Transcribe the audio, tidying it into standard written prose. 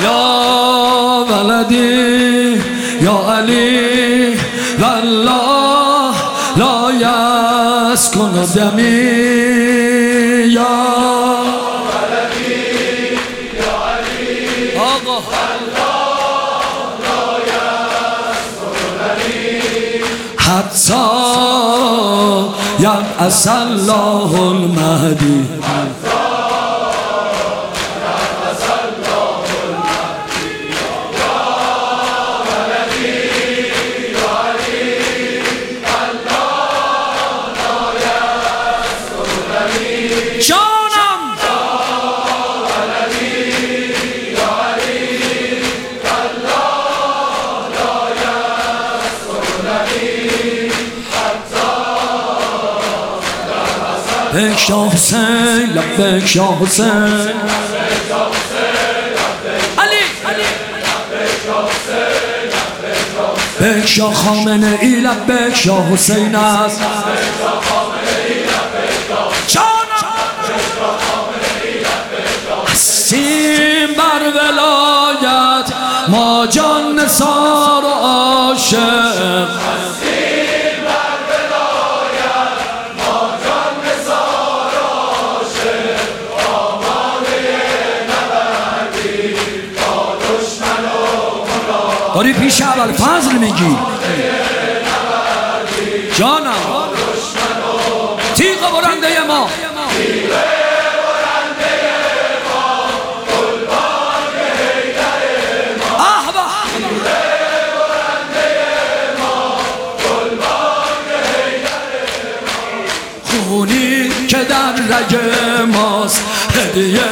یا ولدی یا علی والله لا یسکن دمی یا ولدی یا علی آقا والله لا یسکن دمی حتی یبعث الله المهدی لبیک یا حسین لبیک یا حسین علی لبیک یا خامنه ای لبیک یا حسین است هستیم بر ولایت ما جان نثار و عاشق داری پیش اول فضل میگی جانم تیغ برنده ما خونی که در رگ ماست هدیه